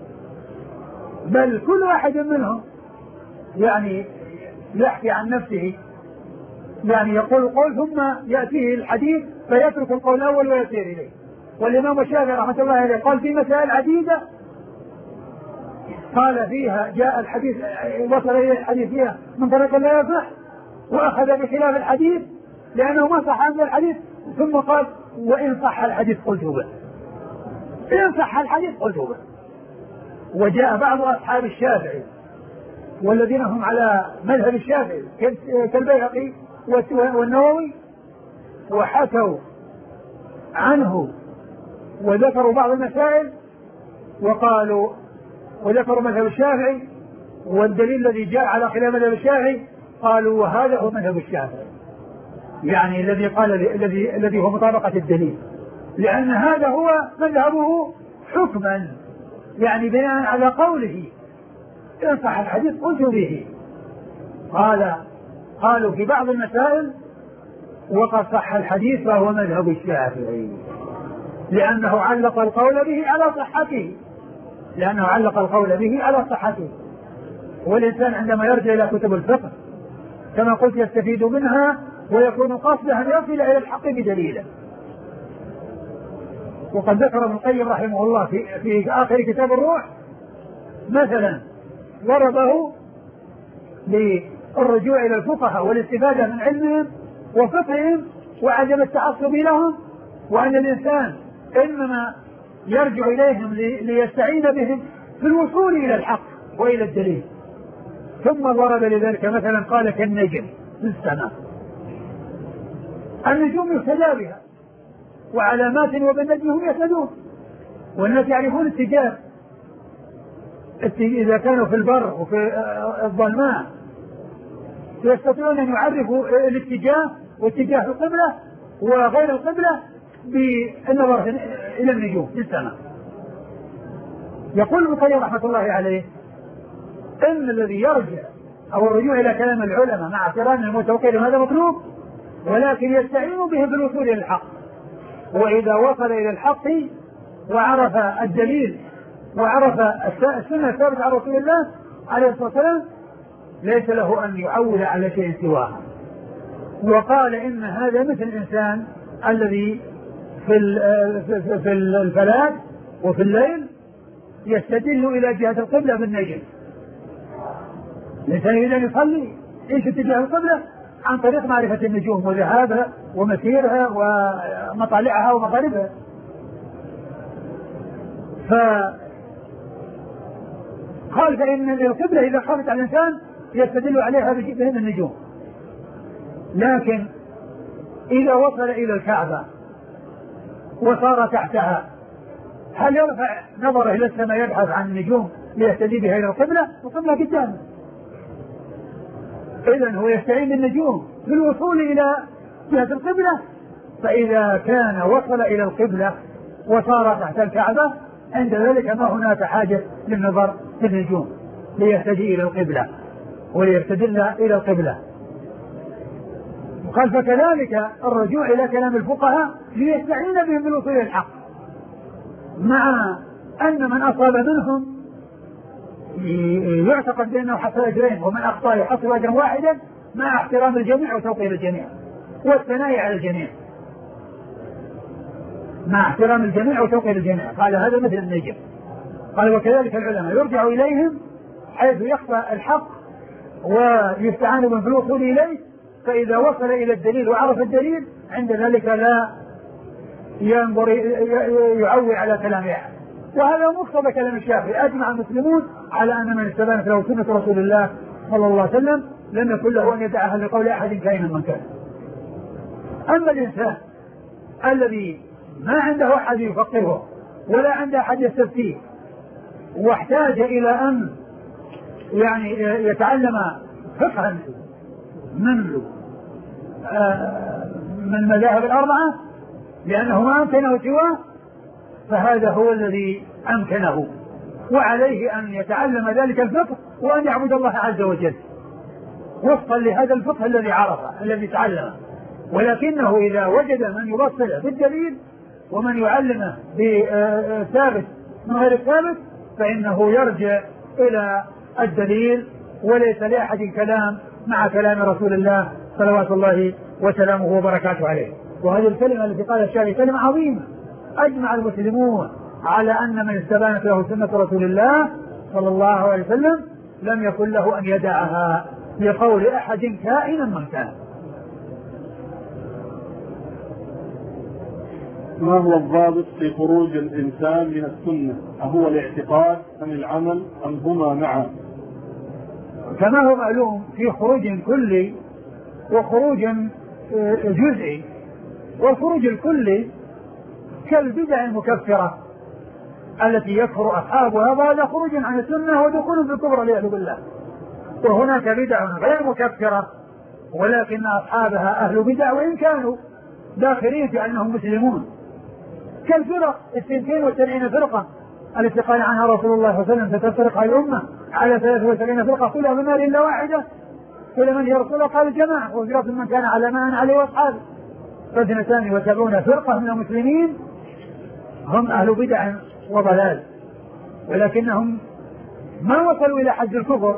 بل كل واحد منهم يعني يحكي عن نفسه، يعني يقول قول ثم يأتيه الحديث فيترك القول الأول ويسير إليه. والإمام الشافعي رحمة الله عليه قال في مسائل عديدة قال فيها جاء الحديث وصل إلى الحديث فيها من طريق لا يصح، وأخذ بخلاف الحديث لأنه ما صح عنه الحديث، ثم قال وإن صح الحديث قلت به، إن صح الحديث قلت به. وجاء بعض أصحاب الشافعي والذين هم على مذهب الشافعي كالبيهقي والنووي وحكوا عنه وذكروا بعض المسائل وقالوا وذكروا مذهب الشافعي والدليل الذي جاء على خلاف مذهب الشافعي قالوا وهذا هو مذهب الشافعي، يعني الذي قال الذي هو مطابقة الدليل، لأن هذا هو مذهبه حكما، يعني بناء على قوله إن صح الحديث قلت به. قالوا في بعض المسائل وقد صح الحديث فهو مذهب الشافعي لأنه علق القول به على صحته، والإنسان عندما يرجع إلى كتب الفقه كما قلت يستفيد منها ويكون قصده أن يصل إلى الحق بدليله. وقد ذكر ابن القيم رحمه الله في آخر كتاب الروح مثلا ضربه للرجوع إلى الفقهاء والاستفادة من علمهم وفقههم وعدم التعصب لهم، وأن الإنسان إنما يرجع إليهم ليستعين بهم في الوصول إلى الحق وإلى الدليل. ثم ضرب لذلك مثلا قال كالنجم في السماء، النجوم يهتدى بها وعلامات وبالنجم هم يهتدون، والناس يعرفون اتجاه إذا كانوا في البر وفي الظلماء يستطيعون أن يعرفوا الاتجاه واتجاه القبلة وغير القبلة بالنظر إلى النجوم في السماء. يقول ابن القيم رحمة الله عليه إن الذي يرجع أو الرجوع إلى كلام العلماء مع احترام المتوقع هذا مطلوب، ولكن يستعين به في الوصول إلى الحق، وإذا وصل إلى الحق وعرف الدليل وعرف السنة الثابتة عن رسول الله عليه الصلاة والسلام ليس له أن يعول على شيء سواها. وقال إن هذا مثل الإنسان الذي في الفلاة وفي الليل يستدل إلى جهة القبلة بالنجم. الإنسان إذا يصلي إيش اتجاه القبلة عن طريق معرفة النجوم وذهابها ومسيرها ومطالعها ومغاربها. قال فإن القبلة إذا خافت على الإنسان يستدل عليها بهن النجوم، لكن إذا وصل إلى الكعبة وصار تحتها هل يرفع نظره إلى السماء يبحث عن النجوم ليهتدي بها إلى القبلة؟ القبلة قدامه، إذن هو يستعين بالنجوم في الوصول إلى جهة القبلة. فإذا كان وصل إلى القبلة وصار تحت الكعبة عند ذلك ما هناك حاجة للنظر في النجوم ليهتدي إلى القبلة وليستدل إلى القبلة. قال فكذلك الرجوع إلى كلام الفقهاء ليستعين بهم بالوصول إلى الحق، مع أن من أصاب منهم يعتقد بأنه حصل أجرين ومن أخطأ يحصل أجرا واحدا مع احترام الجميع وتوقير الجميع والثناء على الجميع، مع احترام الجميع وتوقير الجميع. قال هذا مثل النجم. قال وكذلك العلماء يرجع إليهم حيث يخفى الحق ويستعان بهم في الوصول إليه، فإذا وصل إلى الدليل وعرف الدليل عند ذلك لا ينظر يعول على كلام أحد. وهذا مقتضى كلام الشافعي. أجمع المسلمون على أن من استبانت له سنة رسول الله صلى الله عليه وسلم لم يكن له أن يدعها لقول أحد كائنا من كان. أما الإنسان الذي ما عنده أحد يفقهه ولا عنده أحد يستفتيه واحتاج إلى أن يعني يتعلم فقها من المذاهب الأربعة لأنه ما أمكنه سواه، فهذا هو الذي أمكنه، وعليه أن يتعلم ذلك الفقه وأن يعبد الله عز وجل وفقا لهذا الفقه الذي عرفه الذي تعلمه. ولكنه إذا وجد من يبصره بالدليل ومن يعلمه بثابت من غير الثابت فإنه يرجع إلى الدليل، وليس لأحد كلام مع كلام رسول الله صلوات الله وسلامه وبركاته عليه. وهذه الكلمة التي قال الشافعي كلمة عظيمة، أجمع المسلمون على أن من استبانت له سنة رسول الله صلى الله عليه وسلم لم يكن له أن يدعها لقول أحد كائنا من كان. ما هو الضابط في خروج الإنسان من السنة؟ أهو الاعتقاد أم العمل أم هما معا؟ كما هو معلوم في خروج كلي وخروج جزئي. والخروج الكلي كالبدع المكفرة التي يكفر أصحابها، وهذا خروج عن السنة ودخول في الكفر والعياذ بالله. وهناك بدع غير مكفرة ولكن أصحابها أهل بدع وإن كانوا داخلين في أنهم مسلمون، كالفرق 72 فرقة التي قال عنها رسول الله صلى الله عليه وسلم ستفترق الأمة على 73 فرقة كلها من نار إلا واحدة، كل من يرسل قال الجماعة وفرقة من كان على ما أنا عليه وأصحابه. ف72 فرقة من المسلمين هم أهل بدع وضلال، ولكنهم ما وصلوا إلى حد الكفر،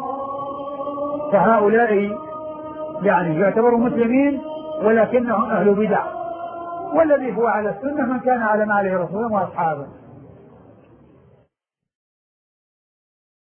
فهؤلاء يعني يعتبروا مسلمين ولكنهم أهل بدع، والذي هو على السنة من كان على ما عليه رسول الله وأصحابه.